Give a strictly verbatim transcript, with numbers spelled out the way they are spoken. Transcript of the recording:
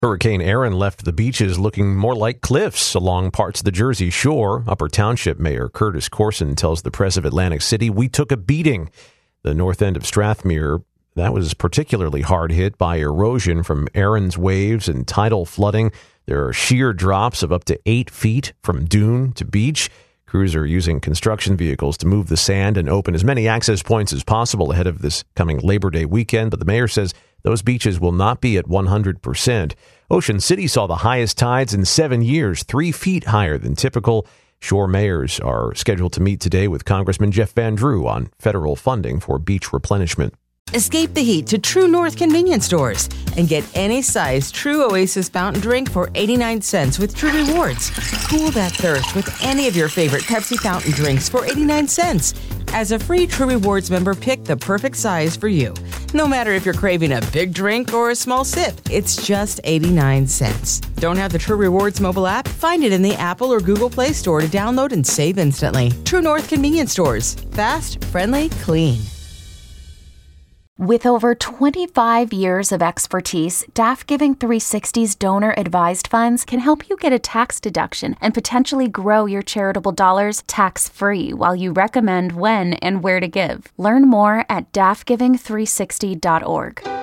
Hurricane Erin left the beaches looking more like cliffs along parts of the Jersey Shore. Upper Township Mayor Curtis Corson tells the Press of Atlantic City, "We took a beating." The north end of Strathmere, that was particularly hard hit by erosion from Erin's waves and tidal flooding. There are sheer drops of up to eight feet from dune to beach. Crews are using construction vehicles to move the sand and open as many access points as possible ahead of this coming Labor Day weekend. But the mayor says those beaches will not be at one hundred percent. Ocean City saw the highest tides in seven years, three feet higher than typical. Shore mayors are scheduled to meet today with Congressman Jeff Van Drew on federal funding for beach replenishment. Escape the heat to True North convenience stores and get any size True Oasis fountain drink for eighty-nine cents with True Rewards. Cool that thirst with any of your favorite Pepsi fountain drinks for eighty-nine cents. As a free True Rewards member, pick the perfect size for you. No matter if you're craving a big drink or a small sip, it's just eighty-nine cents. Don't have the True Rewards mobile app? Find it in the Apple or Google Play Store to download and save instantly. True North convenience stores. Fast, friendly, clean. With over twenty-five years of expertise, D A F Giving three sixty's donor-advised funds can help you get a tax deduction and potentially grow your charitable dollars tax-free while you recommend when and where to give. Learn more at D A F giving three sixty dot org.